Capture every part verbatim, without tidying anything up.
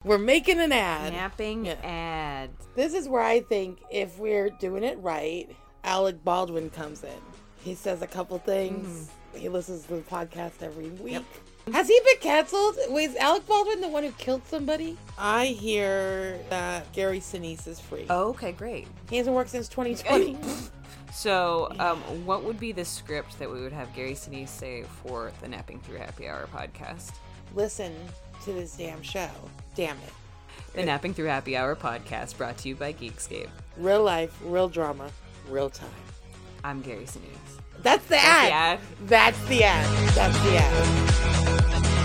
We're making an ad. Napping Yeah. ad. This is where I think if we're doing it right, Alec Baldwin comes in. He says a couple things. Mm-hmm. He listens to the podcast every week. Yep. Has he been canceled? Wait, is Alec Baldwin the one who killed somebody? I hear that Gary Sinise is free. Oh, okay, great. He hasn't worked since twenty twenty. So, um, what would be the script that we would have Gary Sinise say for the Napping Through Happy Hour podcast? Listen to this damn show. Damn it. The it, Napping Through Happy Hour podcast brought to you by Geekscape. Real life, real drama, real time. I'm Gary Sinise. That's the That's ad. the ad. That's the ad. That's the ad.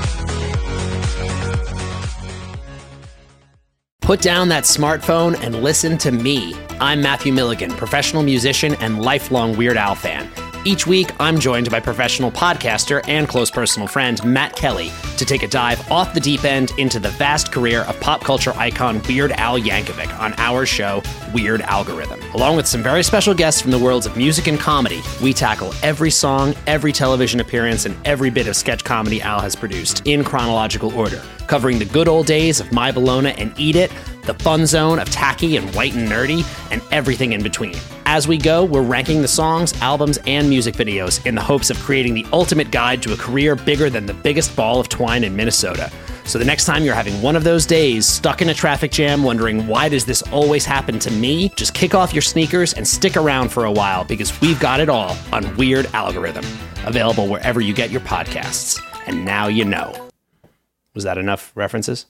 Put down that smartphone and listen to me. I'm Matthew Milligan, professional musician and lifelong Weird Al fan. Each week, I'm joined by professional podcaster and close personal friend Matt Kelly to take a dive off the deep end into the vast career of pop culture icon Weird Al Yankovic on our show, Weird Algorithm. Along with some very special guests from the worlds of music and comedy, we tackle every song, every television appearance, and every bit of sketch comedy Al has produced in chronological order, covering the good old days of My Bologna and Eat It, the fun zone of tacky and white and nerdy, and everything in between. As we go, we're ranking the songs, albums, and music videos in the hopes of creating the ultimate guide to a career bigger than the biggest ball of twine in Minnesota. So the next time you're having one of those days, stuck in a traffic jam, wondering why does this always happen to me, just kick off your sneakers and stick around for a while because we've got it all on Weird Algorithm. Available wherever you get your podcasts. And now you know. Was that enough references?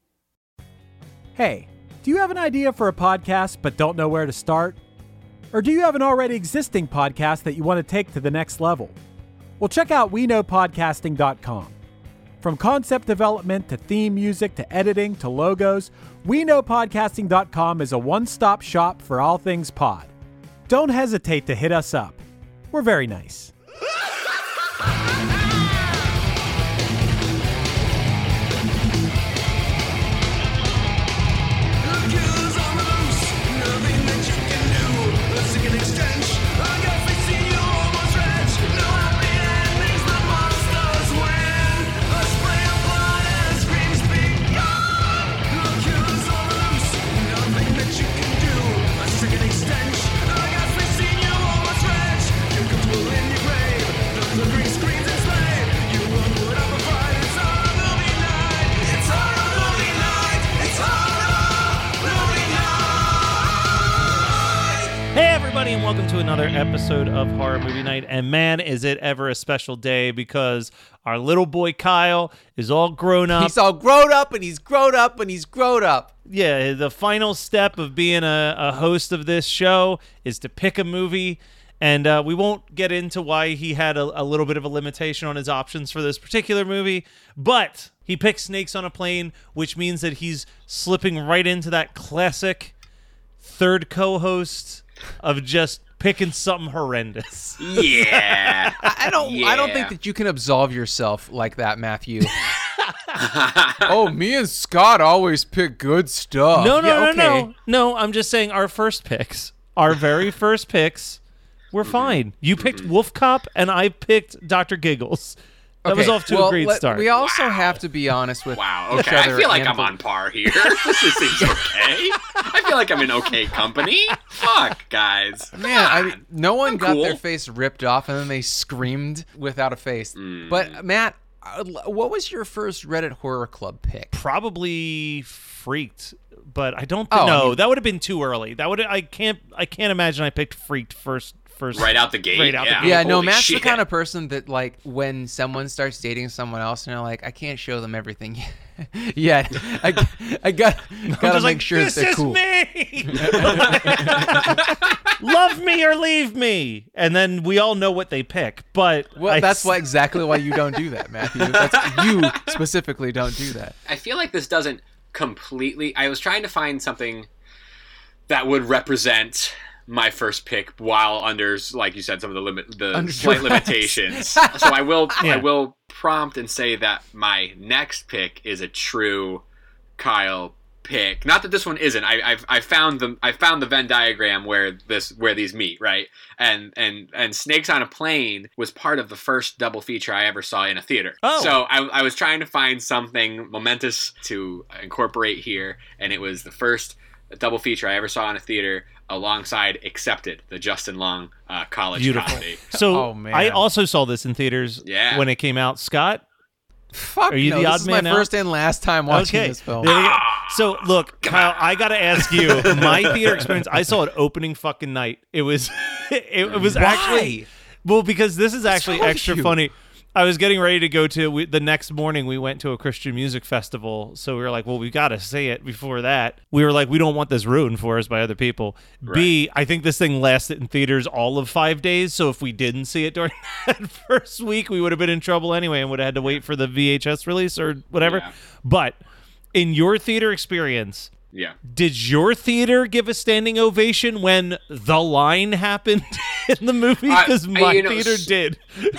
Hey, do you have an idea for a podcast but don't know where to start? Or do you have an already existing podcast that you want to take to the next level? Well, check out we know podcasting dot com. From concept development to theme music to editing to logos, we know podcasting dot com is a one-stop shop for all things pod. Don't hesitate to hit us up. We're very nice. And welcome to another episode of Horror Movie Night. And man, is it ever a special day because our little boy Kyle is all grown up. He's all grown up and he's grown up and he's grown up. Yeah, the final step of being a, a host of this show is to pick a movie. And uh, we won't get into why he had a, a little bit of a limitation on his options for this particular movie. But he picked Snakes on a Plane, which means that he's slipping right into that classic third co-host of just picking something horrendous. Yeah. I don't yeah. I don't think that you can absolve yourself like that, Matthew. Oh, me and Scott always pick good stuff. No, no, yeah, no, okay. no. No, I'm just saying our first picks, our very first picks, were fine. You picked Wolf Cop and I picked Doctor Giggles. That okay. was off to well, a great let, start. We also wow. have to be honest with wow. each Okay, other. I feel like and I'm the... on par here. This is seems okay. I feel like I'm in okay company. Fuck, guys. Man, I mean, no one I'm got cool. their face ripped off and then they screamed without a face. Mm. But Matt, what was your first Reddit Horror Club pick? Probably Freaked, but I don't th- oh, no, I mean, that would have been too early. That would I can't I can't imagine I picked Freaked first. First, right out the gate. Right out yeah, the gate. Yeah, no, Holy Matt's shit. the kind of person that, like, when someone starts dating someone else and they're like, I can't show them everything yet. I, I got gotta make like, sure this that they're is cool. Me! Love me or leave me, and then we all know what they pick. But Well, I that's s- why exactly why you don't do that, Matthew. That's, you specifically don't do that. I feel like this doesn't completely... I was trying to find something that would represent my first pick while under, like you said, some of the limit, the Under slight duress. limitations. So I will, Yeah. I will prompt and say that my next pick is a true Kyle pick. Not that this one isn't. I I've I found the I found the Venn diagram where this where these meet, right? And and and Snakes on a Plane was part of the first double feature I ever saw in a theater. Oh. So I I was trying to find something momentous to incorporate here, and it was the first double feature I ever saw in a theater alongside Accepted, the Justin Long uh, college Beautiful. comedy. So Oh, man. I also saw this in theaters Yeah. when it came out. Scott, Fuck Are you no, the this odd is man my out? first and last time watching okay. this film. There you go. So look, Kyle, I gotta ask you. My theater experience. I saw it opening fucking night. It was, it, it was Why? actually well because this is actually wrong with extra you? funny. I was getting ready to go to we, the next morning. We went to a Christian music festival, so we were like, "Well, we got to say it before that." We were like, "We don't want this ruined for us by other people." B, I think this thing lasted in theaters all of five days, so if we didn't see it during that first week, we would have been in trouble anyway, and would have had to wait for the V H S release or whatever. Yeah. But in your theater experience, Yeah. did your theater give a standing ovation when the line happened in the movie? I- Because I- my you know, theater s- did.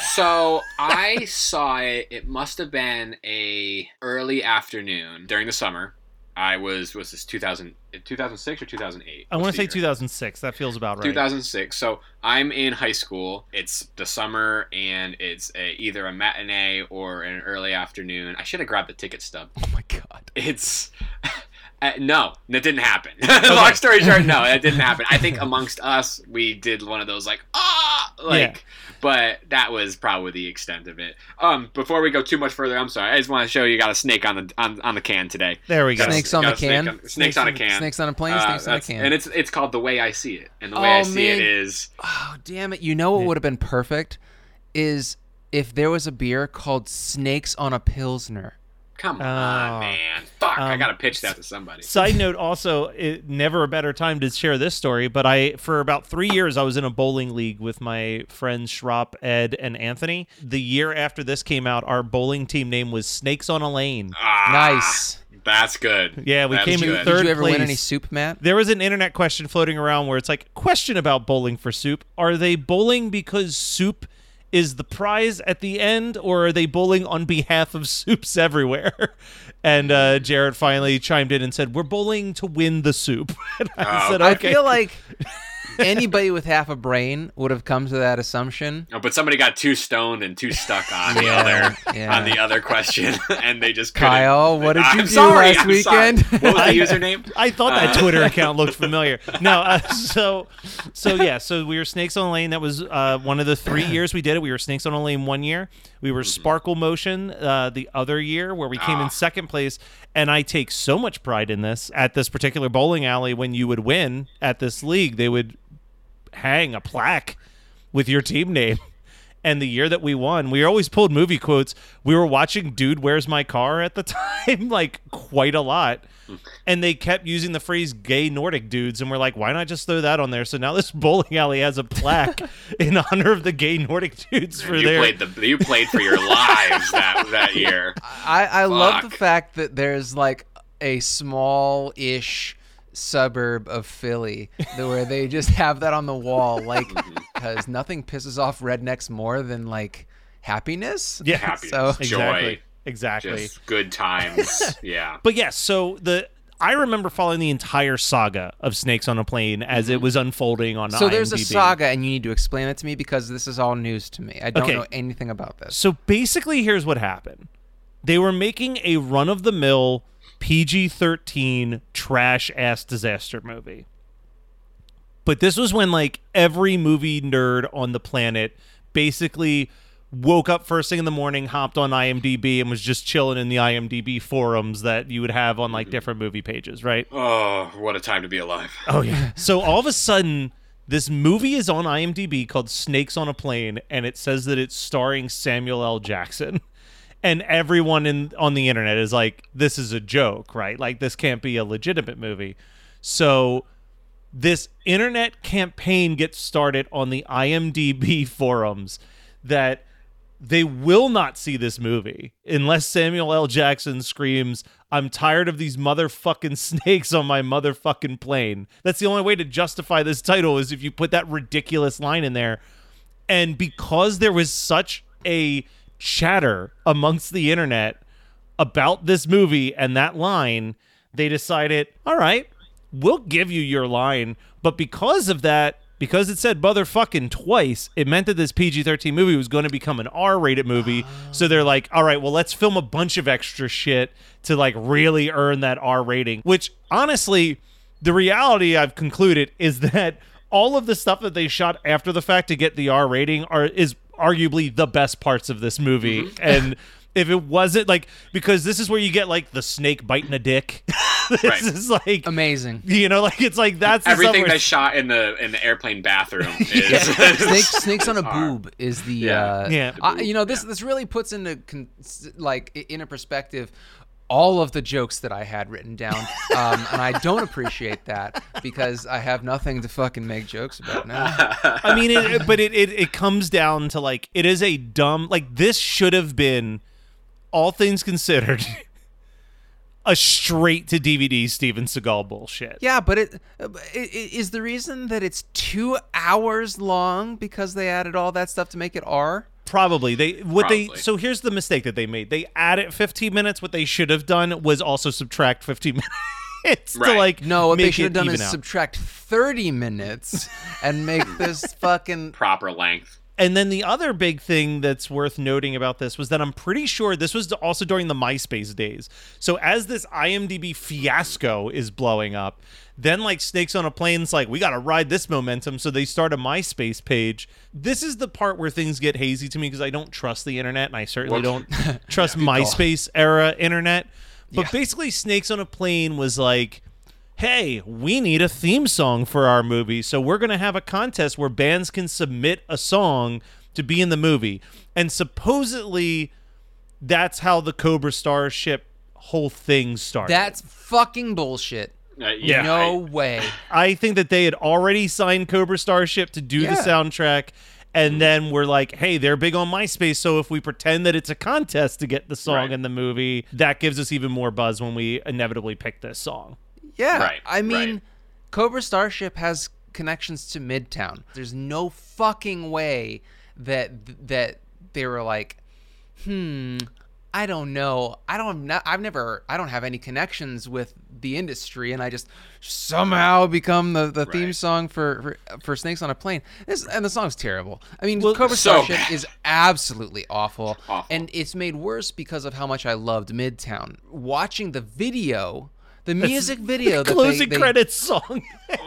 So I saw it. It must have been a early afternoon during the summer. I was was this two thousand, two thousand six or two thousand eight? I want What's to the say year? two thousand six. That feels about right. two thousand six. So I'm in high school. It's the summer, and it's a, either a matinee or an early afternoon. I should have grabbed the ticket stub. Oh my god. It's uh, no, that didn't happen. Long story short, no, that didn't happen. I think amongst us, we did one of those like ah, like, Yeah. but that was probably the extent of it. Um, before we go too much further, I'm sorry. I just want to show you got a snake on the on, on the can today. There we go. Got a- Snakes on got the a snake can? on- snakes on a can. Snakes on a plane, Uh, snakes on a that's- can. and it's it's called The Way I See It, and the way I Oh, see it man. is Oh, damn it. You know what would have been perfect? Is if there was a beer called Snakes on a Pilsner. come Oh. on, man, fuck, I Um, gotta pitch that to somebody. Side note, also, it, never a better time to share this story, but I, for about three years, I was in a bowling league with my friends Schropp, Ed, and Anthony. The year after this came out, our bowling team name was Snakes on a Lane. Ah, Nice. That's good. Yeah, we That's came in good. third Did you ever win place. any soup, Matt? There was an internet question floating around where it's like, question about bowling for soup. Are they bowling because soup is the prize at the end, or are they bowling on behalf of soups everywhere? And uh, Jared finally chimed in and said, we're bowling to win the soup. And I Oh. said, I okay. feel like anybody with half a brain would have come to that assumption. Oh, but somebody got too stoned and too stuck on the Yeah, other yeah. on the other question, and they just couldn't. Kyle, what did you I'm do sorry, last I'm weekend? sorry. What was the username? I thought that Uh, Twitter account looked familiar. No, uh, so so yeah, so we were Snakes on a Lane. That was uh, one of the three years we did it. We were Snakes on a Lane one year. We were Sparkle Motion uh, the other year, where we came Ah. in second place. And I take so much pride in this. At this particular bowling alley, when you would win at this league, they would hang a plaque with your team name. And the year that we won, we always pulled movie quotes. We were watching Dude, Where's My Car at the time, like quite a lot. And they kept using the phrase gay Nordic dudes. And we're like, why not just throw that on there? So now this bowling alley has a plaque in honor of the gay Nordic dudes for you their. played the you played for your lives that that year. I, I love the Fuck. fact that there's like a small-ish suburb of Philly that- where they just have that on the wall, like because nothing pisses off rednecks more than like happiness. Yeah, Happiness, So- joy, exactly. Exactly. just good times. Yeah. But yes, so the I remember following the entire saga of Snakes on a Plane as it was unfolding on So I M D B. there's a saga, and you need to explain it to me because this is all news to me. I don't Okay. know anything about this. So basically, here's what happened. They were making a run-of-the-mill P G thirteen trash-ass disaster movie. But this was when, like, every movie nerd on the planet basically woke up first thing in the morning, hopped on I M D B, and was just chilling in the I M D B forums that you would have on, like, different movie pages, right? Oh, what a time to be alive. Oh, yeah. So all of a sudden, this movie is on I M D B called Snakes on a Plane, and it says that it's starring Samuel L. Jackson. And everyone in on the internet is like, this is a joke, right? Like, this can't be a legitimate movie. So this internet campaign gets started on the I M D B forums that they will not see this movie unless Samuel L. Jackson screams, I'm tired of these motherfucking snakes on my motherfucking plane. That's the only way to justify this title is if you put that ridiculous line in there. And because there was such a chatter amongst the internet about this movie and that line, they decided, all right, we'll give you your line. But because of that, because it said motherfucking twice, it meant that this P G thirteen movie was going to become an R-rated movie. Oh. So they're like, all right, well, let's film a bunch of extra shit to like really earn that R rating. Which, honestly, the reality I've concluded is that all of the stuff that they shot after the fact to get the R rating are is arguably the best parts of this movie. Mm-hmm. And if it wasn't like, because this is where you get like the snake biting a dick. This right. is like amazing. You know, like it's like that's the everything where... they shot in the in the airplane bathroom. Is, yeah. Snakes, snakes on a boob is the yeah. Uh, yeah. Uh, you know this yeah. this really puts into con- like in a perspective all of the jokes that I had written down, um, and I don't appreciate that because I have nothing to fucking make jokes about now. I mean, it, but it, it it comes down to like it is a dumb like this should have been, all things considered, a straight to D V D Steven Seagal bullshit. Yeah, but it, it, it is the reason that it's two hours long because they added all that stuff to make it R. Probably they what Probably. they so here's the mistake that they made. They added fifteen minutes. What they should have done was also subtract fifteen minutes right. to like no. What make they should have done is out. subtract thirty minutes and make this fucking proper length. And then the other big thing that's worth noting about this was that I'm pretty sure this was also during the MySpace days. So as this IMDb fiasco is blowing up, then like Snakes on a Plane's like, we got to ride this momentum. So they start a MySpace page. This is the part where things get hazy to me because I don't trust the internet, and I certainly don't trust yeah, MySpace era internet. But yeah. basically Snakes on a Plane was like, hey, we need a theme song for our movie, so we're going to have a contest where bands can submit a song to be in the movie. And supposedly, that's how the Cobra Starship whole thing started. That's fucking bullshit. Uh, yeah, no I, way. I think that they had already signed Cobra Starship to do yeah. the soundtrack, and then we're like, hey, they're big on MySpace, so if we pretend that it's a contest to get the song right. in the movie, that gives us even more buzz when we inevitably pick this song. Yeah, right, I mean, right. Cobra Starship has connections to Midtown. There's no fucking way that that they were like, hmm, I don't know. I don't. I've never. I don't have any connections with the industry, and I just somehow become the, the right. theme song for, for for Snakes on a Plane. This, and the song's terrible. I mean, well, Cobra so Starship bad. is absolutely awful, awful, and it's made worse because of how much I loved Midtown. Watching the video. The music That's video, the that closing they, they, credits song.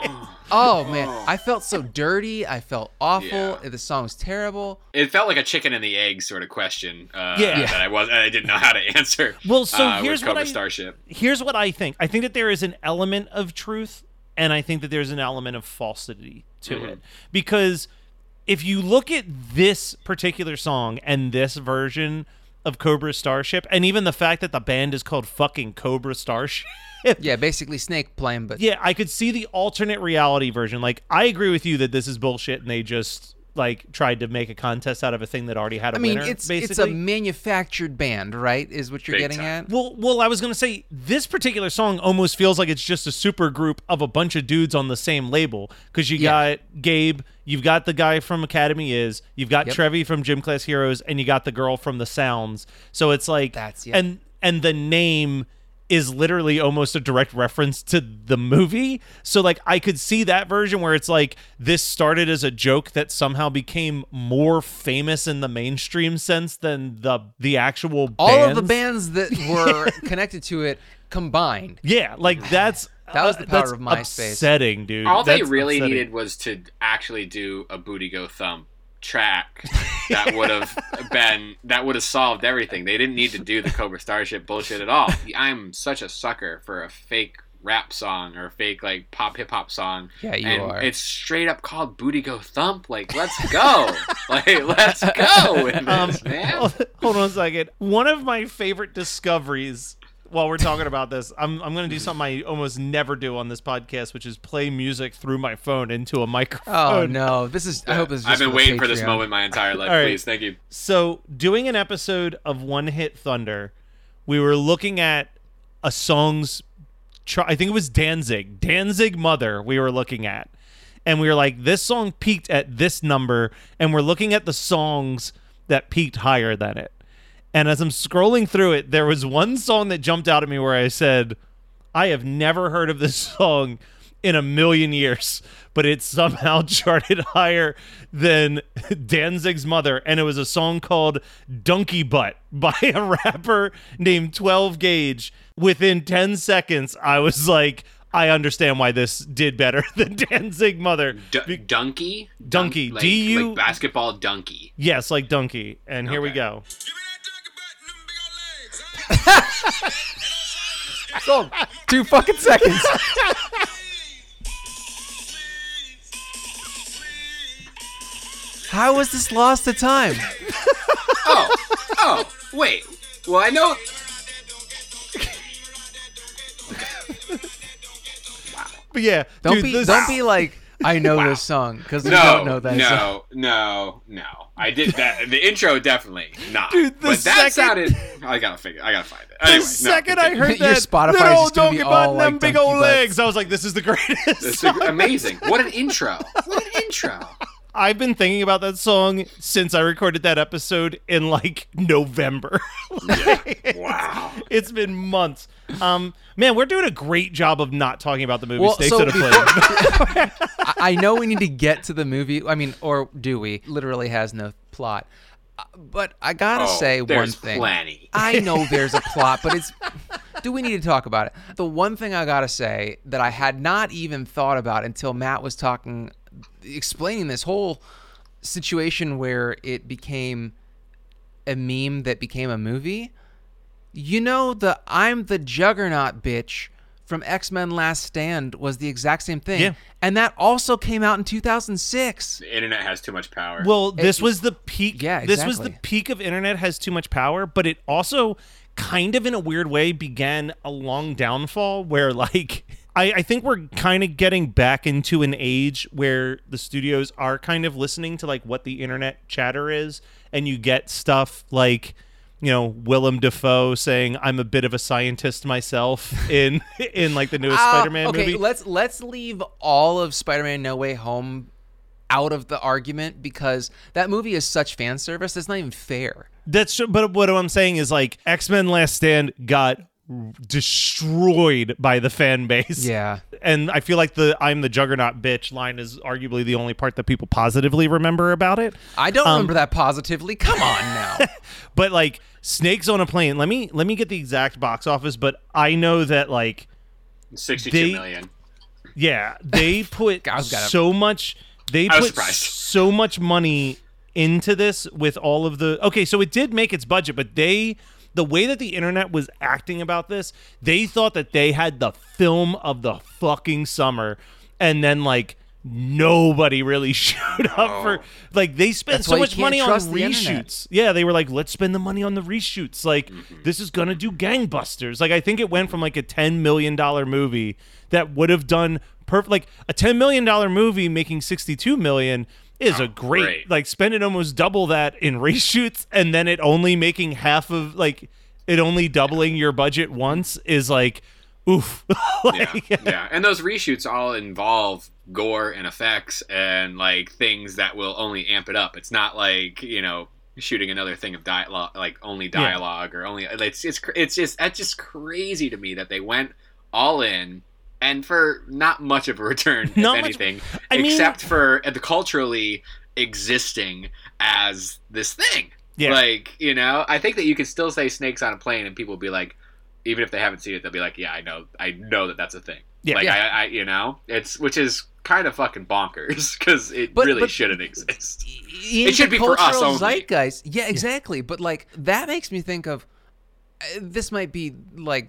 oh man, I felt so dirty. I felt awful. Yeah. The song was terrible. It felt like a chicken and the egg sort of question. Uh, yeah. that I was I didn't know how to answer. Well, so uh, here's with what Cobra I Starship. Here's what I think. I think that there is an element of truth, and I think that there's an element of falsity to mm-hmm. it, because if you look at this particular song and this version of Cobra Starship, and even the fact that the band is called fucking Cobra Starship. Yeah, basically Snake playing, but yeah, I could see the alternate reality version. Like, I agree with you that this is bullshit, and they just like tried to make a contest out of a thing that already had a I mean, winner. it's basically. it's a manufactured band, right? Is what you're Big getting time. at? Well, well, I was gonna say this particular song almost feels like it's just a super group of a bunch of dudes on the same label, because you Yeah. got Gabe, you've got the guy from Academy Is, you've got Yep. Trevi from Gym Class Heroes, and you got the girl from The Sounds. So it's like That's- yeah. and and the name is literally almost a direct reference to the movie. So like I could see that version where it's like this started as a joke that somehow became more famous in the mainstream sense than the the actual bands. All of the bands that were connected to it combined. Yeah, like that's That was the power that's of MySpace. Upsetting, dude. All they That's really upsetting. needed was to actually do a Booty Go Thump track that would have been that would have solved everything. They didn't need to do the Cobra Starship bullshit at all. I'm such a sucker for a fake rap song or a fake like pop hip hop song. Yeah, you and are. It's straight up called Booty Go Thump. Like, let's go. like, let's go with this, Um, man. hold on a second. One of my favorite discoveries while we're talking about this, I'm I'm going to do something I almost never do on this podcast, which is play music through my phone into a microphone. Oh no, this is. I hope this is. I've Just been for waiting for this Patreon. moment my entire life. All right. Please, thank you. So, doing an episode of One Hit Thunder, we were looking at a song's, tr- I think it was Danzig, Danzig Mother we were looking at. And we were like, this song peaked at this number, and we're looking at the songs that peaked higher than it. And as I'm scrolling through it, there was one song that jumped out at me where I said, I have never heard of this song in a million years, but it somehow charted higher than Danzig's Mother, and it was a song called Donkey Butt by a rapper named twelve Gauge. Within ten seconds, I was like, I understand why this did better than Danzig Mother. D- donkey? Donkey. Dunk, like, D U like basketball donkey. Yes, like donkey. And here we Okay. go. So, two fucking seconds. How was this lost to time? Oh, oh, wait. Well, I know. But yeah, Don't dude, be this, don't be like, I know Wow. this song, because you No, don't know that song. no, no, no. I did that. The intro definitely not. Dude, the but that second- sounded. I gotta figure. I gotta find it. the Anyway, no, second I continue. heard Your that, Spotify that is old just gonna be donkey all butt and them like big donkey old butts. legs, I was like, this is the greatest This song. is amazing. What an intro. What an intro. I've been thinking about that song since I recorded that episode in like November. Like, Wow. It's been months. Um, man, we're doing a great job of not talking about the movie Well, Snakes so on a Plane. I I know we need to get to the movie. I mean, or do we? Literally has no plot. Uh, But I gotta Oh, say one there's thing. plenty. I know there's a plot, but it's. Do we need to talk about it? The one thing I gotta say that I had not even thought about until Matt was talking, explaining this whole situation where it became a meme that became a movie. You know, the I'm the Juggernaut bitch from X-Men Last Stand was the exact same thing. Yeah. And that also came out in two thousand six. The internet has too much power. Well, this It- was the peak. Yeah, This was the exactly. peak of internet has too much power, but it also kind of in a weird way began a long downfall where like I, I think we're kind of getting back into an age where the studios are kind of listening to like what the internet chatter is, and you get stuff like, you know, Willem Dafoe saying I'm a bit of a scientist myself in in like the newest Uh, Spider-Man okay, movie. let's let's leave all of Spider-Man No Way Home out of the argument because that movie is such fan service. That's not even fair. That's true, but what I'm saying is like X-Men Last Stand got destroyed by the fan base. Yeah. And I feel like the I'm the Juggernaut bitch line is arguably the only part that people positively remember about it. I don't Um, remember that positively. Come on now. But like Snakes on a Plane, let me let me get the exact box office, but I know that like sixty-two they- million. yeah, they put I've got it. so much they I was put surprised. so much money into this with all of the Okay, so it did make its budget, but they the way that the internet was acting about this, they thought that they had the film of the fucking summer, and then like nobody really showed up for like they spent That's so why you much can't money on trust the internet. reshoots. Yeah, they were like, let's spend the money on the reshoots. Like this is gonna do gangbusters. Like I think it went from like a ten million dollar movie that would have done perfect. Like a ten million dollar movie making sixty-two million is a great, great. like spending almost double that in reshoots, and then it only making half of like it only doubling your budget once is like oof. Like, Yeah, yeah, and those reshoots all involve gore and effects and like things that will only amp it up. It's not like, you know, shooting another thing of dialogue, like only dialogue or only. It's it's cr- it's just that's just crazy to me that they went all in and for not much of a return, if Not much- anything, I mean- except for uh, the culturally existing as this thing. Yeah. Like, you know, I think that you could still say Snakes on a Plane and people will be like, even if they haven't seen it, they'll be like, yeah, I know, I know that that's a thing. Yeah. like Yeah. I, I, you know, it's which is kind of fucking bonkers because it But- really but- shouldn't exist. In It should the be for us cultural only. zeitgeist. Yeah, exactly. But like that makes me think of uh, this might be like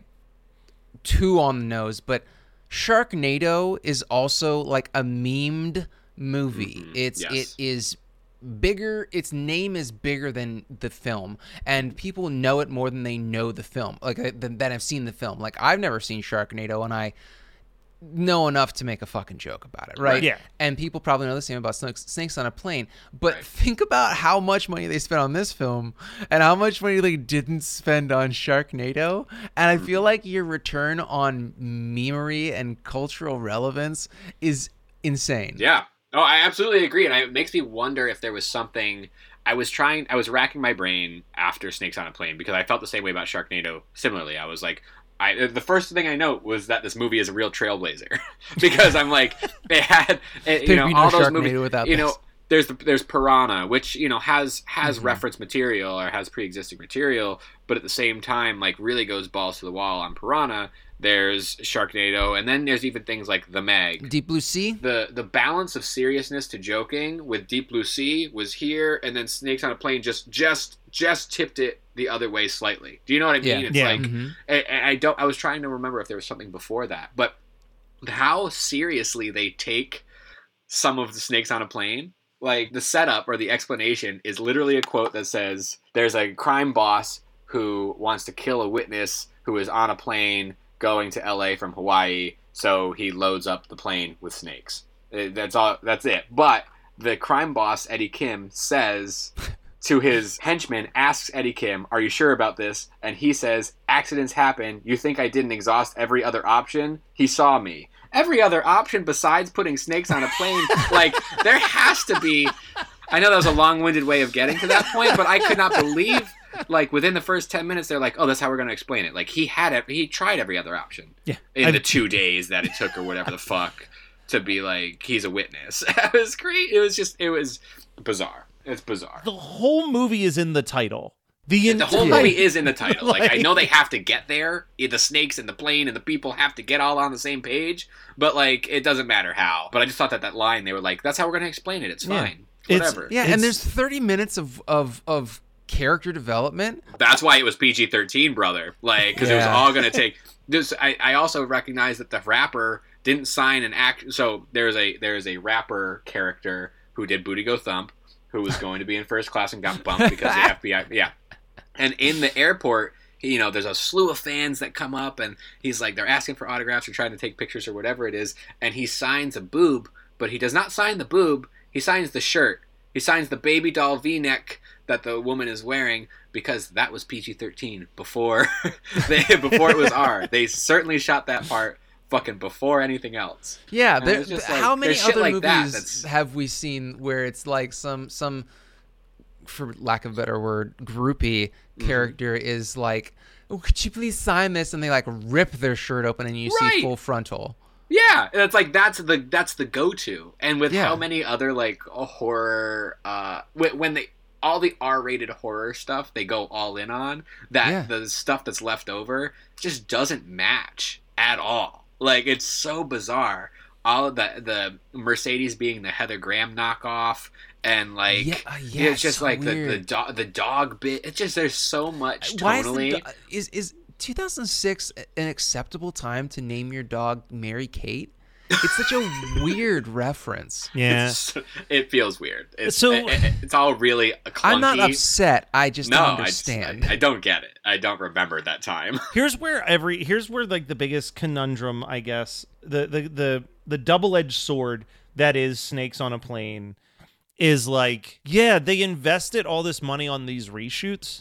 too on the nose, but Sharknado is also like a memed movie. Mhm. It's Yes. it is bigger, its name is bigger than the film, and people know it more than they know the film, like uh, than, than have seen the film. Like I've never seen Sharknado, and I know enough to make a fucking joke about it, right? Yeah. And people probably know the same about Snakes, Snakes on a Plane. But Right. think about how much money they spent on this film and how much money they didn't spend on Sharknado. And I feel like your return on memery and cultural relevance is insane. Yeah. Oh, I absolutely agree, and I, it makes me wonder if there was something. I was trying. I was racking my brain after Snakes on a Plane because I felt the same way about Sharknado. Similarly, I was like, I I the first thing I note was that this movie is a real trailblazer because I'm like, it had it, you know be all no those Sharknado movies. without you know, this. there's the, there's Piranha, which you know has has Mm-hmm. reference material or has pre-existing material, but at the same time, like really goes balls to the wall on Piranha. There's Sharknado, and then there's even things like The Meg. Deep Blue Sea. The the balance of seriousness to joking with Deep Blue Sea was here, and then Snakes on a Plane just just just tipped it the other way slightly. Do you know what I mean? Yeah. It's Yeah. like Mhm. I, I don't. I was trying to remember if there was something before that, but how seriously they take some of the Snakes on a Plane. Like the setup or the explanation is literally a quote that says, "There's a crime boss who wants to kill a witness who is on a plane going to L A from Hawaii, so he loads up the plane with snakes." Uh, That's all. That's it. But the crime boss Eddie Kim says to his henchman, asks Eddie Kim, "Are you sure about this?" And he says, "Accidents happen. You think I didn't exhaust every other option? He saw me." Every other option besides putting snakes on a plane, like there has to be. I know that was a long-winded way of getting to that point, but I could not believe, like within the first ten minutes, they're like, "Oh, that's how we're going to explain it." Like he had it, he tried every other option. Yeah. In I've- the two days that it took, or whatever the fuck, to be like he's a witness. It was great. It was just, it was bizarre. It's bizarre. The whole movie is in the title. The, The whole entire- movie is in the title. Like, I Like- know they have to get there. The snakes and the plane and the people have to get all on the same page. But, like, it doesn't matter how. But I just thought that that line, they were like, that's how we're going to explain it. It's Yeah. fine. It's- Whatever. Yeah, It's- and there's thirty minutes of of of character development. That's why it was P G thirteen, brother. Like, because it was Yeah. all going to take... This, I, I also recognize that the rapper didn't sign an act... So, there's a there's a rapper character who did Booty Go Thump, who was going to be in first class and got bumped because the F B I... Yeah. And in the airport, you know, there's a slew of fans that come up, and he's like, they're asking for autographs or trying to take pictures or whatever it is, and he signs a boob, but he does not sign the boob, he signs the shirt. He signs the baby doll V-neck that the woman is wearing, because that was P G thirteen before they, before it was R. They certainly shot that part fucking before anything else. Yeah, And there, it's just like, how many there's shit other like that movies that's- have we seen where it's like some some, for lack of a better word, groupie Mm-hmm. character is like, "Oh, could you please sign this?" And they like rip their shirt open and you Right. see full frontal. Yeah, and it's like that's the that's the go-to. And with Yeah. how many other like horror uh wh- when they all the R-rated horror stuff they go all in on, that Yeah. the stuff that's left over just doesn't match at all. Like it's so bizarre. All of the the Mercedes being the Heather Graham knockoff, and like Yeah, uh, yeah, it's just so like the the, weird. do- the dog bit. It's just there's so much Why is the tonally. do- is is two thousand six an acceptable time to name your dog Mary Kate? It's such a weird reference. Yeah. It's- it feels weird. It's, So- it- it- it's all really clunky. I'm not upset. I just No, don't I just- understand. I, I don't get it. I don't remember that time. Here's where every here's where like the biggest conundrum, I guess, the the the the double-edged sword that is Snakes on a Plane is like, yeah, they invested all this money on these reshoots,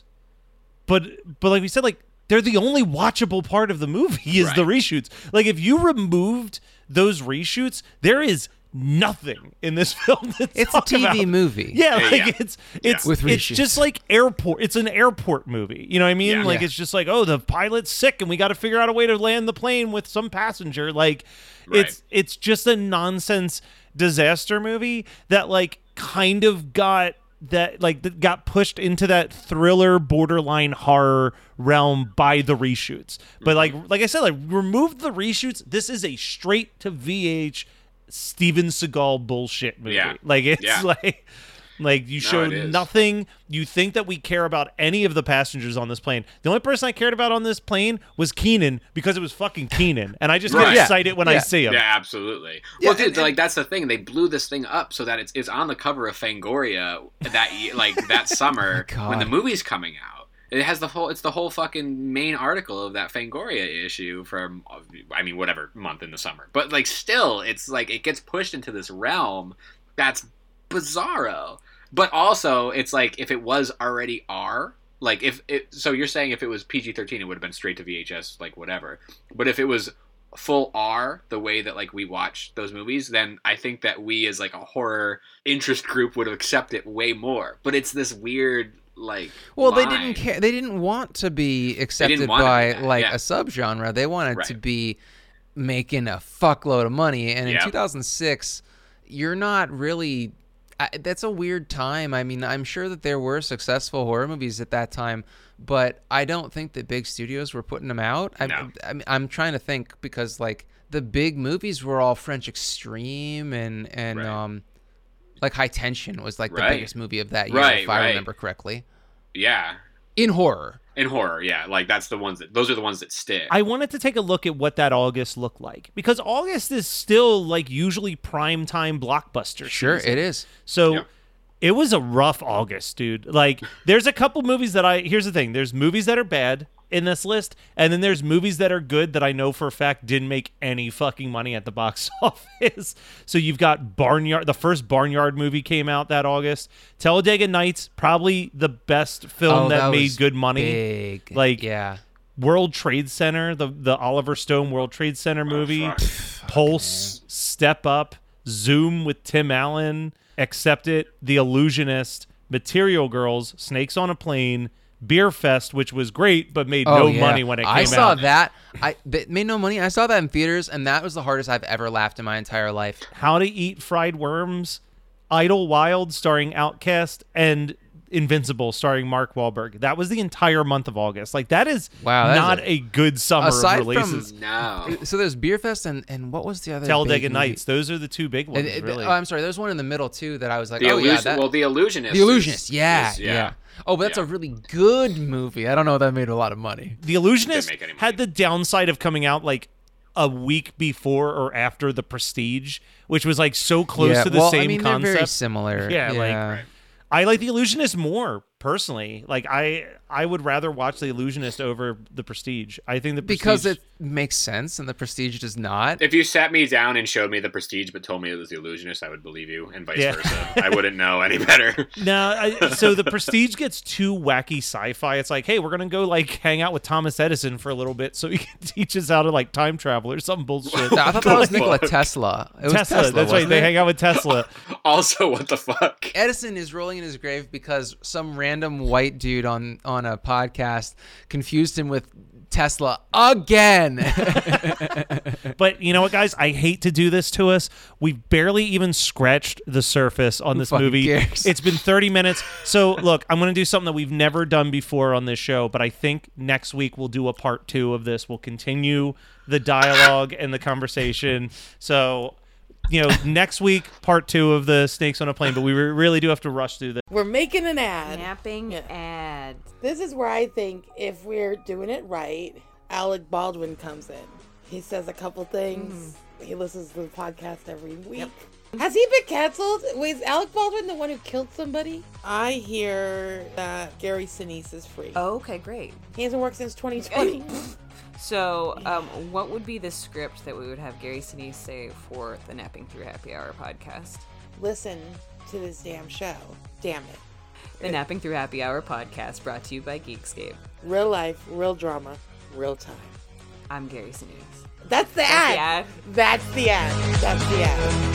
but but like we said, like they're the only watchable part of the movie is the Right. reshoots. Like if you removed those reshoots, there is nothing in this film to It's a talk T V about. movie. Yeah, Yeah, like yeah. it's it's With it's reshoots. just like airport. It's an airport movie. You know what I mean? Yeah. Like Yeah. it's just like, oh, the pilot's sick and we got to figure out a way to land the plane with some passenger. Like Right. it's it's just a nonsense disaster movie that like kind of got that like that got pushed into that thriller borderline horror realm by the reshoots. But like like I said, like remove the reshoots, this is a straight to V H Steven Seagal bullshit movie. Yeah. Like it's Yeah. like like you No, showed it is. nothing. You think that we care about any of the passengers on this plane. The only person I cared about on this plane was Keenan because it was fucking Keenan. And I just Right. get Yeah. excited when I Yeah. see him. Yeah, absolutely. Yeah, well, dude, and- and- like that's the thing. They blew this thing up so that it's it's on the cover of Fangoria that ye- like that summer God. when the movie's coming out. It has the whole. It's the whole fucking main article of that Fangoria issue from, I mean, whatever month in the summer. But like, still, it's like it gets pushed into this realm that's bizarro. But also, it's like if it was already R, like if it. So you're saying if it was P G thirteen, it would have been straight to V H S, like whatever. But if it was full R, the way that like we watch those movies, then I think that we as like a horror interest group would accept it way more. But it's this weird like. Well, line. they didn't care. They didn't want to be accepted want it by to be that, like yeah. a subgenre. They wanted Right. to be making a fuckload of money. And in Yep. two thousand six, you're not really. I, that's a weird time. I mean, I'm sure that there were successful horror movies at that time, but I don't think that big studios were putting them out. I, No. I, I'm, I'm trying to think because like the big movies were all French Extreme and and Right. um. Like High Tension was like the Right. biggest movie of that year, Right, if I right. remember correctly. Yeah. In horror. In horror, yeah. Like that's the ones that those are the ones that stick. I wanted to take a look at what that August looked like because August is still like usually prime time blockbuster. Sure, season. it is. So Yep. it was a rough August, dude. Like there's a couple movies that I here's the thing. There's movies that are bad in this list, and then there's movies that are good that I know for a fact didn't make any fucking money at the box office. So you've got Barnyard, the first Barnyard movie came out that August. Talladega Nights, probably the best film Oh, that, that made was good money. Big. Like yeah. World Trade Center, the the Oliver Stone World Trade Center movie, fuck. Pulse, Step Up, Zoom with Tim Allen, Accept It, The Illusionist, Material Girls, Snakes on a Plane, Beer Fest, which was great but made Oh, no yeah. money when it came out. I saw that. I it made no money. I saw that in theaters, and that was the hardest I've ever laughed in my entire life. How to Eat Fried Worms, Idlewild starring Outkast, and Invincible starring Mark Wahlberg. That was the entire month of August. Like that is Wow, that is not a- a, good summer Aside of from- releases. no. So there's Beer Fest, and, and what was the other? Talladega big movie? Nights. Those are the two big ones, Uh, uh, really. Oh, I'm sorry. There's one in the middle too that I was like, The oh illusion. yeah, that, well, the illusionist. The Illusionist. is- yeah, is- yeah, Oh, but that's Yeah. a really good movie. I don't know if that made a lot of money. The Illusionist Didn't make any money. had the downside of coming out like a week before or after The Prestige, which was like so close yeah, to the well, same I mean, concept. they're very similar. Yeah, like- Right. I like The Illusionist more personally. Like I, I would rather watch The Illusionist over The Prestige. I think the Prestige, because it makes sense, and the Prestige does not. If you sat me down and showed me the Prestige, but told me it was the illusionist, I would believe you, and vice Yeah. versa. I wouldn't know any better. No, I, so the Prestige gets too wacky sci-fi. It's like, hey, we're gonna go like hang out with Thomas Edison for a little bit, so he can teach us how to like time travel or some bullshit. I thought that was the Nikola fuck? Tesla. It was Tesla, Tesla. that's right. wasn't They it? hang out with Tesla. Also, what the fuck? Edison is rolling in his grave because some random white dude on on a podcast confused him with Tesla again. But you know what, guys? I hate to do this to us. We've barely even scratched the surface on Who this fucking movie. cares? It's been thirty minutes. So, look, I'm going to do something that we've never done before on this show, but I think next week we'll do a part two of this. We'll continue the dialogue and the conversation. So, you know, next week, part two of the Snakes on a Plane, but we re- really do have to rush through this. We're making an ad. Napping Yeah. ad. This is where I think if we're doing it right, Alec Baldwin comes in. He says a couple things. He listens to the podcast every week. Has he been canceled? Was Alec Baldwin the one who killed somebody? I hear that Gary Sinise is free. Oh, okay, great. He hasn't worked since twenty twenty. So, um, what would be the script that we would have Gary Sinise say for the Napping Through Happy Hour podcast? Listen to this damn show. Damn it. The Napping Through Happy Hour podcast brought to you by Geekscape. Real life, real drama, real time. I'm Gary Sinise. That's the That's ad. the ad. That's the ad. That's the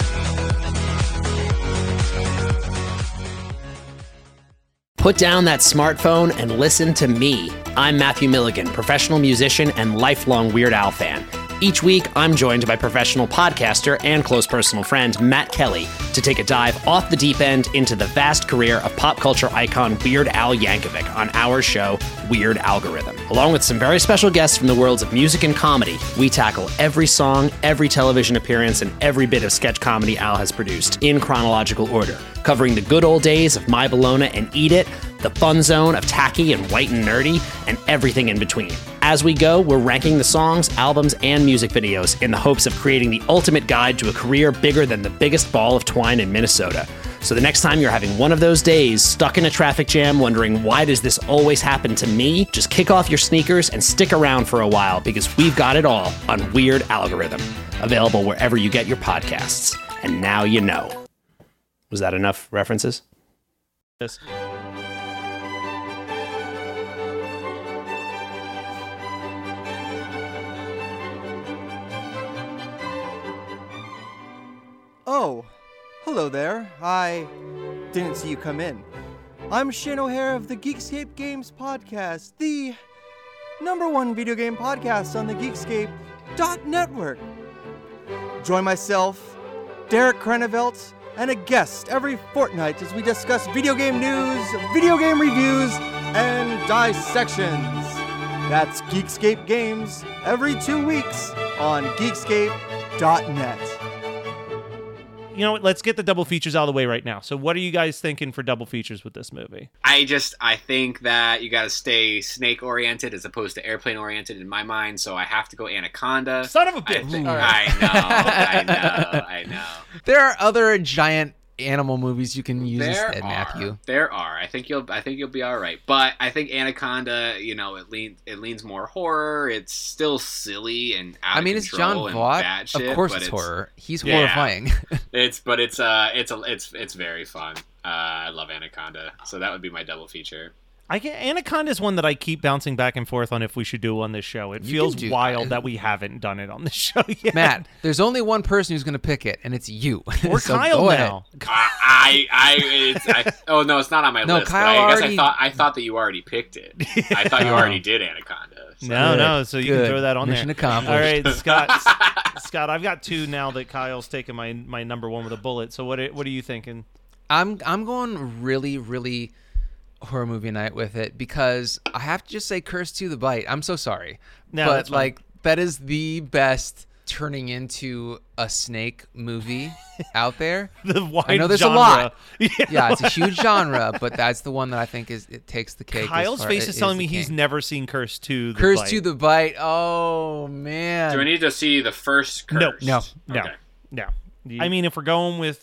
ad. Put down that smartphone and listen to me. I'm Matthew Milligan, professional musician and lifelong Weird Al fan. Each week, I'm joined by professional podcaster and close personal friend Matt Kelly to take a dive off the deep end into the vast career of pop culture icon Weird Al Yankovic on our show, Weird Algorithm. Along with some very special guests from the worlds of music and comedy, we tackle every song, every television appearance, and every bit of sketch comedy Al has produced in chronological order, covering the good old days of My Bologna and Eat It, the fun zone of tacky and white and nerdy, and everything in between. As we go, we're ranking the songs, albums, and music videos in the hopes of creating the ultimate guide to a career bigger than the biggest ball of twine in Minnesota. So the next time you're having one of those days, stuck in a traffic jam, wondering why does this always happen to me, just kick off your sneakers and stick around for a while because we've got it all on Weird Algorithm, available wherever you get your podcasts. And now you know. Was that enough references? This. Oh, hello there. I didn't see you come in. I'm Shane O'Hare of the Geekscape Games Podcast, the number one video game podcast on the Geekscape dot network. Join myself, Derek Krenevelt, and a guest every fortnight as we discuss video game news, video game reviews, and dissections. That's Geekscape Games every two weeks on Geekscape dot net. You know what? Let's get the double features out of the way right now. So what are you guys thinking for double features with this movie? I just, I think that you got to stay snake-oriented as opposed to airplane-oriented in my mind, so I have to go Anaconda. Son of a I, bitch. think, All right. I know, I know, I know. There are other giant animal movies you can use There instead, are, Matthew. there are. I think you'll, I think you'll be all right. But I think Anaconda, you know, it leans, it leans more horror. It's still silly and out I mean, of it's John control and Vaught. bad shit, Of course, but it's horror. He's Yeah. horrifying. It's, but it's, uh, it's a, it's, it's very fun. Uh, I love Anaconda, so that would be my double feature. I get Anaconda is one that I keep bouncing back and forth on if we should do on this show. It You feels can do wild that. that we haven't done it on the show yet. Matt, there's only one person who's going to pick it, and it's you. Or So Kyle go ahead. now. I, I, I, it's, I, oh no, it's not on my No, list. Kyle but I guess already- I thought, I thought that you already picked it. I thought you Oh. already did Anaconda. So. No, Good, no. So you good. can throw that on Mission there. accomplished. All right, Scott. Scott, I've got two now that Kyle's taken my my number one with a bullet. So what? What are you thinking? I'm I'm going really, really horror movie night with it because I have to just say Curse to the Bite. I'm so sorry. No, but that's fine. like that is the best turning into a snake movie out there. The wide I know there's genre. a lot. Yeah, Yeah, it's a huge genre, but that's the one that I think is it takes the cake. as Kyle's far- face it is telling me the he's king. never seen Curse to the Curse Bite. to the Bite. Oh man. Do I need to see the first No, curse? no, No, Okay. no. I mean, if we're going with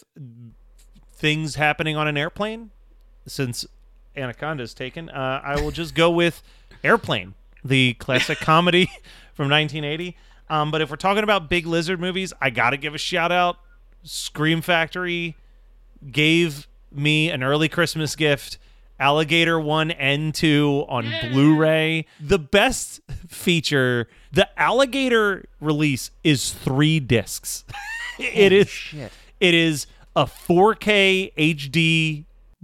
things happening on an airplane, since Anaconda's taken, uh, I will just go with Airplane, the classic comedy from nineteen eighty. Um, but if we're talking about big lizard movies, I got to give a shout out. Scream Factory gave me an early Christmas gift. Alligator one and two on Blu-ray. The best feature, the Alligator release is three discs. It is shit. it is a four K H D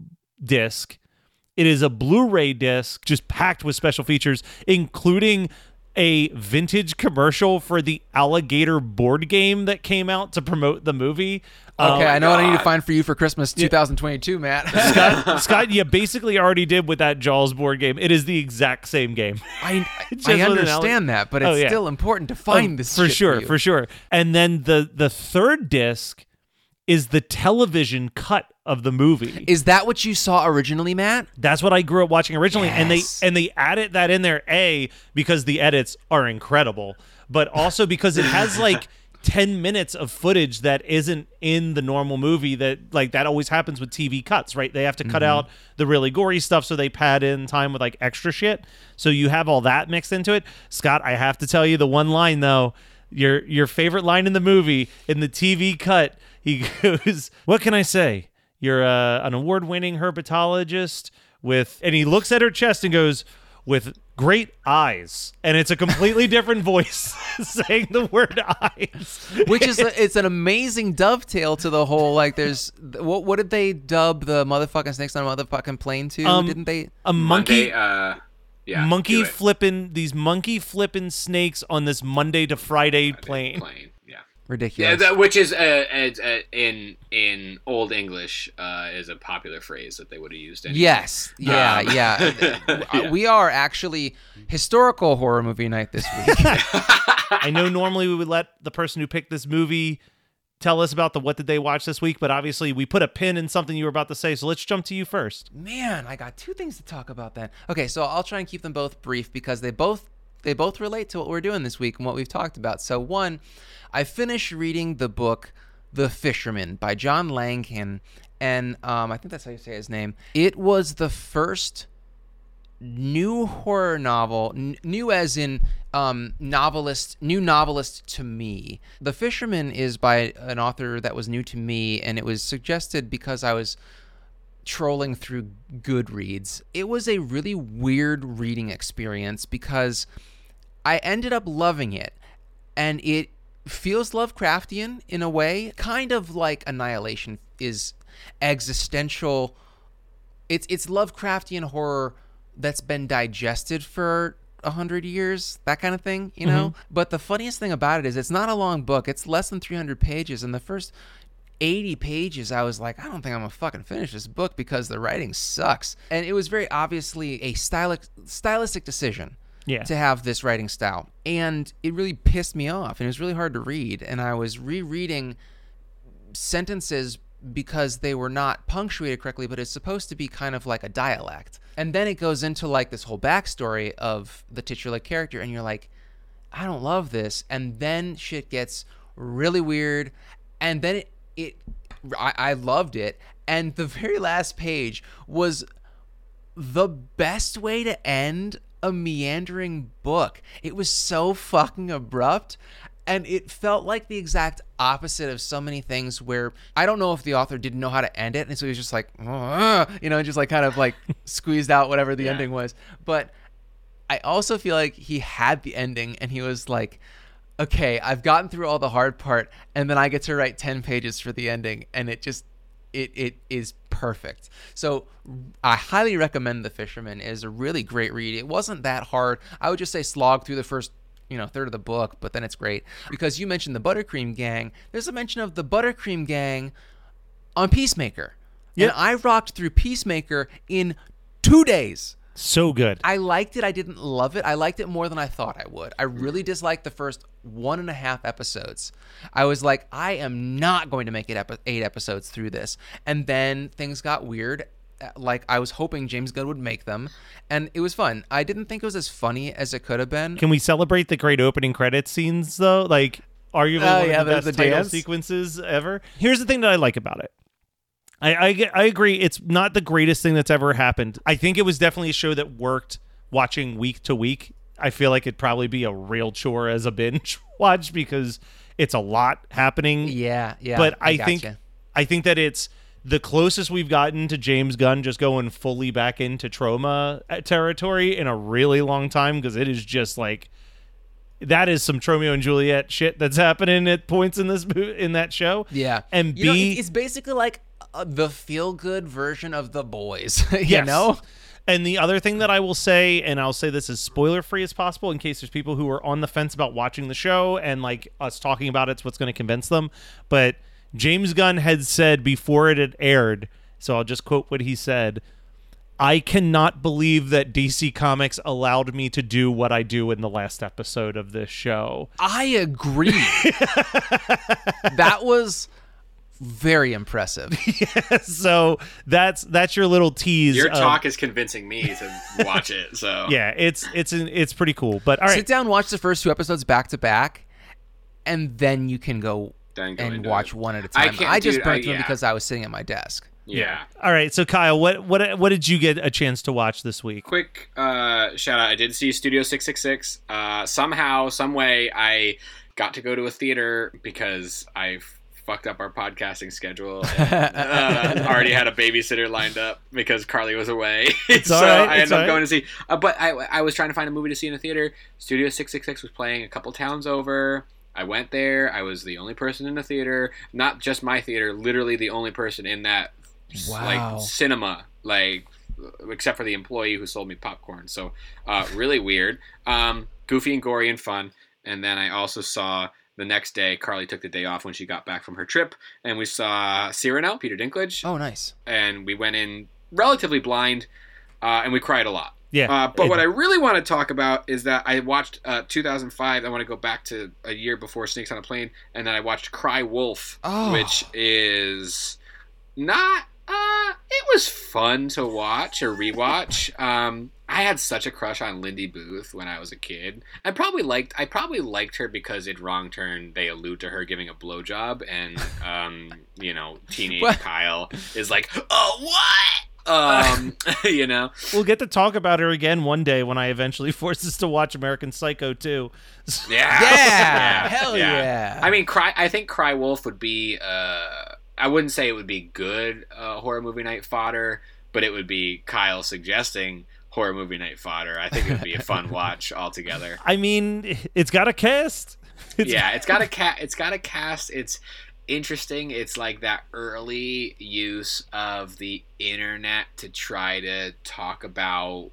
disc. It is a Blu-ray disc just packed with special features, including a vintage commercial for the Alligator board game that came out to promote the movie. Okay, Um, I know what I need to find for you for Christmas twenty twenty-two, Matt. Scott, Scott, you basically already did with that Jaws board game. It is the exact same game. I, Just I with an understand alle- that, but Oh, it's yeah. still important to find Oh, this for shit sure, you. for sure. And then the the third disc is the television cut of the movie. Is that what you saw originally, Matt? That's what I grew up watching originally, and they Yes. and they added that in there, A, because the edits are incredible, but also because it has like ten minutes of footage that isn't in the normal movie. That like that always happens with T V cuts, right? They have to cut out the really gory stuff, so they pad in time with like extra shit. So you have all that mixed into it. Scott, I have to tell you the one line though, your your favorite line in the movie in the T V cut. He goes, "What can I say? You're uh, an award-winning herpetologist with," and he looks at her chest and goes, "with great eyes," and it's a completely different voice saying the word eyes. Which is a, it's an amazing dovetail to the whole like. There's what what did they dub the motherfucking snakes on a motherfucking plane to? Um, Didn't they? a monkey, Monday, uh, yeah, monkey do it. flipping these monkey flipping snakes on this Monday to Friday plane. Plane, yeah. Ridiculous. Yeah, that, which is uh, uh, uh, in in Old English uh, is a popular phrase that they would have used. Anyway. Yes. Yeah. Um, yeah. yeah. We are actually historical horror movie night this week. I know normally we would let the person who picked this movie tell us about the what did they watch this week, but obviously we put a pin in something you were about to say, so let's jump to you first. Man, I got two things to talk about then. Okay, so I'll try and keep them both brief because they both they both relate to what we're doing this week and what we've talked about. So one, I finished reading the book The Fisherman by John Langan, and um, I think that's how you say his name. It was the first new horror novel, n- new as in um, novelist, new novelist to me. The Fisherman is by an author that was new to me, and it was suggested because I was trolling through Goodreads. It was a really weird reading experience because I ended up loving it, and it feels Lovecraftian in a way, kind of like Annihilation is existential it's it's Lovecraftian horror that's been digested for a hundred years, that kind of thing, you know? Mm-hmm. But the funniest thing about it is it's not a long book. It's less than three hundred pages. And the first eighty pages, I was like, I don't think I'm gonna fucking finish this book because the writing sucks. And it was very obviously a stylic, stylistic decision yeah. to have this writing style. And it really pissed me off. And it was really hard to read. And I was rereading sentences because they were not punctuated correctly, but it's supposed to be kind of like a dialect. And then it goes into like this whole backstory of the titular character, and you're like, I don't love this. And then shit gets really weird, and then it, it I, I loved it. And the very last page was the best way to end a meandering book. It was so fucking abrupt. And it felt like the exact opposite of so many things where I don't know if the author didn't know how to end it. And so he was just like, uh, you know, just like kind of like squeezed out whatever the yeah. ending was. But I also feel like he had the ending and he was like, okay, I've gotten through all the hard part. And then I get to write ten pages for the ending. And it just, it it is perfect. So I highly recommend The Fisherman. It is a really great read. It wasn't that hard. I would just say slog through the first you know, third of the book, but then it's great because you mentioned the Buttercream Gang. There's a mention of the Buttercream Gang on Peacemaker. Yeah. And I rocked through Peacemaker in two days. So good. I liked it. I didn't love it. I liked it more than I thought I would. I really disliked the first one and a half episodes. I was like, I am not going to make it epi- eight episodes through this. And then things got weird. Like I was hoping James Gunn would make them, and it was fun. I didn't think it was as funny as it could have been. Can we celebrate the great opening credit scenes though? Like arguably uh, one yeah, of the, the best the title dance. sequences ever. Here's the thing that I like about it. I, I I agree. It's not the greatest thing that's ever happened. I think it was definitely a show that worked watching week to week. I feel like it'd probably be a real chore as a binge watch because it's a lot happening. Yeah, yeah. But I, I think gotcha. I think that it's the closest we've gotten to James Gunn just going fully back into trauma territory in a really long time, because it is just like that is some Romeo and Juliet shit that's happening at points in this in that show. Yeah, and you B, know, it's basically like uh, the feel-good version of The Boys. you yes. know. And the other thing that I will say, and I'll say this as spoiler-free as possible in case there's people who are on the fence about watching the show and like us talking about it's what's going to convince them, but James Gunn had said before it had aired, so I'll just quote what he said, I cannot believe that D C Comics allowed me to do what I do in the last episode of this show. I agree. That was very impressive. Yeah, so that's that's your little tease. Your of, talk is convincing me to watch it. So yeah, it's it's it's pretty cool. But all right, sit down, watch the first two episodes back to back, and then you can go and watch it. one at a time. I, I just dude, burnt I, through yeah. them because I was sitting at my desk. Yeah. All right. So Kyle, what what what did you get a chance to watch this week? Quick uh, shout out. I did see Studio six six six. Uh, somehow, some way, I got to go to a theater because I've fucked up our podcasting schedule. And, uh, already had a babysitter lined up because Carly was away. so right, I ended up right. going to see. Uh, but I I was trying to find a movie to see in a theater. Studio six six six was playing a couple towns over. I went there. I was the only person in the theater. Not just my theater, literally the only person in that Wow. like cinema, like except for the employee who sold me popcorn. So uh, really weird. Um, goofy and gory and fun. And then I also saw the next day, Carly took the day off when she got back from her trip, and we saw Cyrano, Peter Dinklage. Oh, nice. And we went in relatively blind, uh, and we cried a lot. Yeah. Uh, but it, what I really want to talk about is that I watched uh, two thousand five. I want to go back to a year before Snakes on a Plane, and then I watched Cry Wolf, Oh. which is not. Uh, it was fun to watch or rewatch. Um, I had such a crush on Lindy Booth when I was a kid. I probably liked. I probably liked her because in Wrong Turn they allude to her giving a blowjob, and um, you know, teenage What? Kyle is like, "Oh, what?" Um, you know. We'll get to talk about her again one day when I eventually force us to watch American Psycho two. Yeah. Yeah. Hell yeah. I mean, Cry. I think Cry Wolf would be. Uh, I wouldn't say it would be good uh, horror movie night fodder, but it would be Kyle suggesting horror movie night fodder. I think it would be a fun watch altogether. I mean, it's got a cast. It's yeah, it's got a cat. It's got a cast. It's interesting. It's like that early use of the internet to try to talk about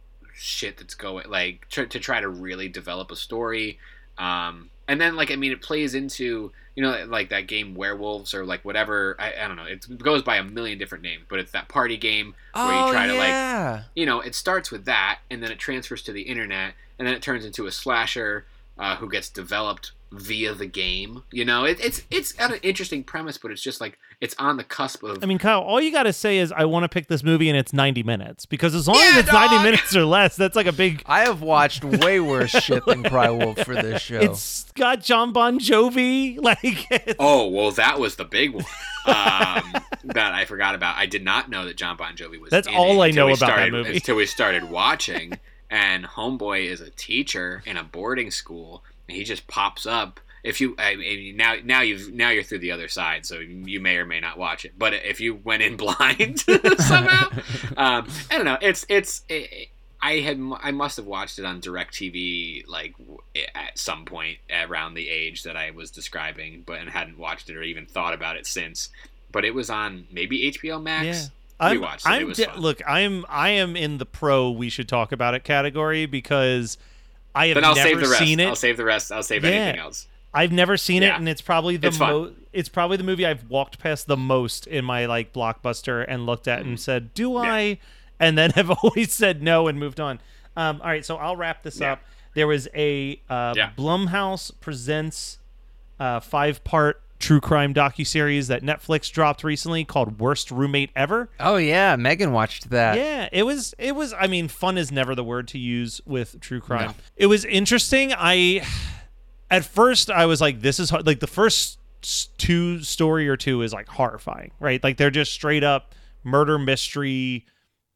shit that's going, like tr- to try to really develop a story. Um, and then like, I mean, it plays into, you know, like that game Werewolves or like whatever. I, I don't know. It goes by a million different names, but it's that party game where Oh, you try to yeah. like, you know, it starts with that and then it transfers to the internet and then it turns into a slasher uh, who gets developed via the game. You know, it, it's it's got an interesting premise, but it's just like it's on the cusp of. I mean, Kyle, all you got to say is I want to pick this movie and it's ninety minutes, because as long Yeah, as it's dog! ninety minutes or less, that's like a big. I have watched way worse shit than Cry Wolf for this show. It's got John Bon Jovi, like. It's, Oh well, that was the big one um, that I forgot about. I did not know that John Bon Jovi was. That's in all it I until know we about that started, movie. Until we started watching, and Homeboy is a teacher in a boarding school, and he just pops up. If you, I mean, now, now you've, now you're through the other side, so you may or may not watch it. But if you went in blind somehow, um, I don't know. It's, it's. It, I had, I must have watched it on DirecTV like at some point around the age that I was describing, but and hadn't watched it or even thought about it since. But it was on maybe H B O Max. Yeah. We I'm, watched it. I'm it was de- fun. Look, I'm I am in the pro we should talk about it category, because I have Then I'll never save the rest. seen it. I'll save the rest. I'll save Yeah. anything else. I've never seen it, Yeah. and it's probably the It's fun. most. It's probably the movie I've walked past the most in my like Blockbuster and looked at and said, "Do Mm-hmm. Yeah. I?" And then have always said no and moved on. Um, all right, so I'll wrap this Yeah. up. There was a uh, Yeah. Blumhouse presents uh, five-part true crime docuseries that Netflix dropped recently called "Worst Roommate Ever." Oh yeah, Megan watched that. Yeah, it was it was I mean, fun is never the word to use with true crime. It was interesting. I at first I was like, this is hard. Like the first s- two story or two is like horrifying, right? Like they're just straight up murder mystery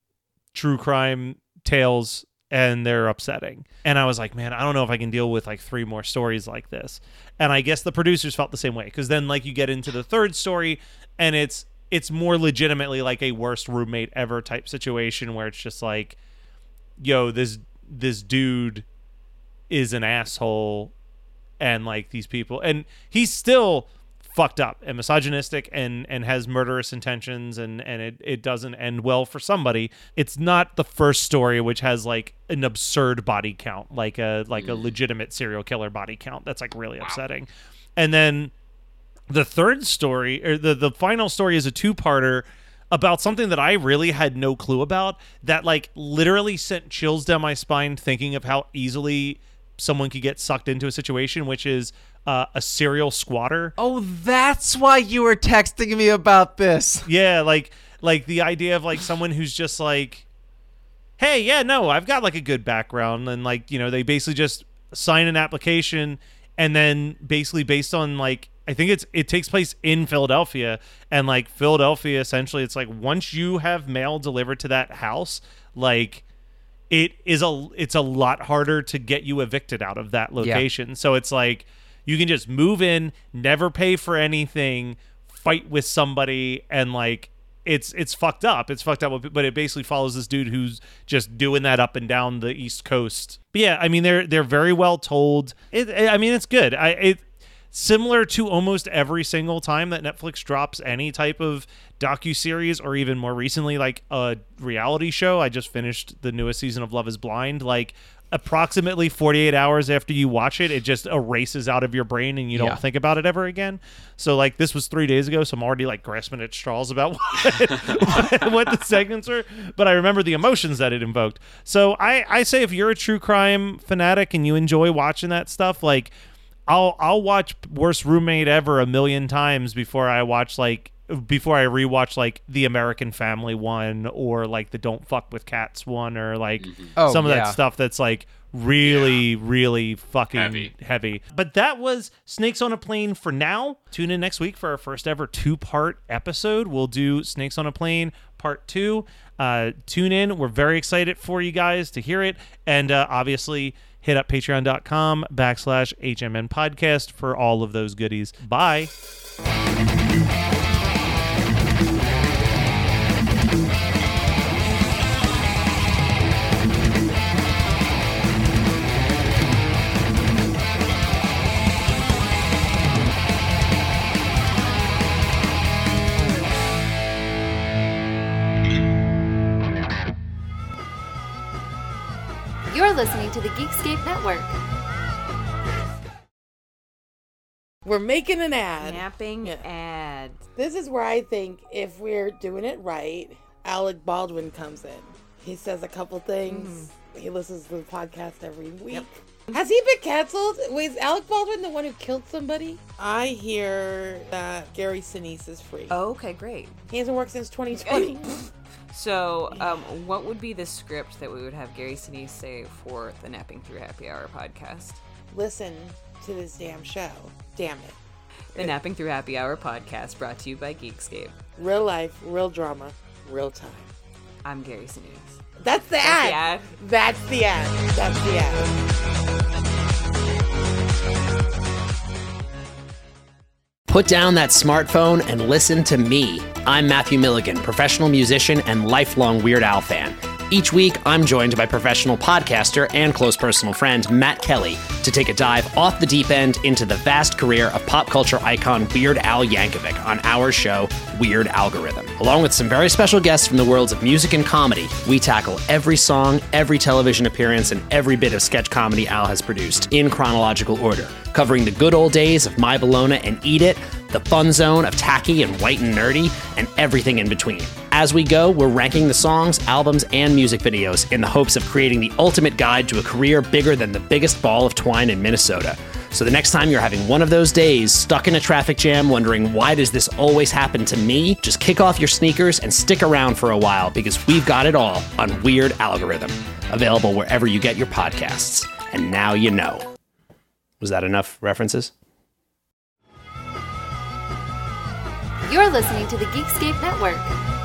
true crime tales, and they're upsetting. And I was like, man, I don't know if I can deal with like three more stories like this. And I guess the producers felt the same way, because then like you get into the third story and it's it's more legitimately like a worst roommate ever type situation, where it's just like, yo, this this dude is an asshole, and like these people, and he's still fucked up and misogynistic and and has murderous intentions, and and it, it doesn't end well for somebody. It's not the first story, which has like an absurd body count, like a like a legitimate serial killer body count that's like really upsetting. And then the third story, or the the final story, is a two-parter about something that I really had no clue about, that like literally sent chills down my spine thinking of how easily someone could get sucked into a situation, which is uh, a serial squatter. Oh, that's why you were texting me about this. Yeah, like like the idea of like someone who's just like, hey, yeah, no, I've got like a good background, and like, you know, they basically just sign an application, and then basically based on like, I think it's it takes place in Philadelphia, and like Philadelphia, essentially, it's like once you have mail delivered to that house, like it is a it's a lot harder to get you evicted out of that location. So it's like you can just move in, never pay for anything, fight with somebody, and like it's it's fucked up. It's fucked up, but it basically follows this dude who's just doing that up and down the East Coast. But yeah, I mean they're they're very well told. It, I mean it's good. I it similar to almost every single time that Netflix drops any type of docuseries, or even more recently like a reality show. I just finished the newest season of Love is Blind. Like approximately forty-eight hours after you watch it, it just erases out of your brain and you don't Yeah. think about it ever again. So like this was three days ago, so I'm already like grasping at straws about what, what the segments were, but I remember the emotions that it invoked. So I, I say if you're a true crime fanatic and you enjoy watching that stuff, like I'll I'll watch Worst Roommate Ever a million times before I watch like before I rewatch like the American Family one, or like the Don't Fuck with Cats one, or like Oh, some of yeah. that stuff that's like really, really fucking Heavy. heavy. But that was Snakes on a Plane for now. Tune in next week for our first ever two-part episode. We'll do Snakes on a Plane part two. Uh, tune in. We're very excited for you guys to hear it. And uh, obviously, hit up patreon.com backslash HMN podcast for all of those goodies. Bye. listening to the Geekscape Network. We're making an ad. Napping Yeah. ad. This is where I think if we're doing it right, Alec Baldwin comes in. He says a couple things. He listens to the podcast every week. Yep. Has he been canceled? Wait, is Alec Baldwin the one who killed somebody? I hear that Gary Sinise is free. Oh, okay, great. He hasn't worked since twenty twenty. So, um, what would be the script that we would have Gary Sinise say for the Napping Through Happy Hour podcast? Listen to this damn show. Damn it. The Napping Through Happy Hour podcast brought to you by Geekscape. Real life, real drama, real time. I'm Gary Sinise. That's the That's ad. the ad. That's the ad. That's the ad. Put down that smartphone and listen to me. I'm Matthew Milligan, professional musician and lifelong Weird Al fan. Each week, I'm joined by professional podcaster and close personal friend Matt Kelly to take a dive off the deep end into the vast career of pop culture icon Weird Al Yankovic on our show, Weird Algorithm. Along with some very special guests from the worlds of music and comedy, we tackle every song, every television appearance, and every bit of sketch comedy Al has produced in chronological order, covering the good old days of My Bologna and Eat It, the fun zone of tacky and white and nerdy, and everything in between. As we go, we're ranking the songs, albums, and music videos in the hopes of creating the ultimate guide to a career bigger than the biggest ball of twine in Minnesota. So the next time you're having one of those days, stuck in a traffic jam, wondering why does this always happen to me, just kick off your sneakers and stick around for a while because we've got it all on Weird Algorithm, available wherever you get your podcasts. And now you know. Was that enough references? You're listening to the Geekscape Network.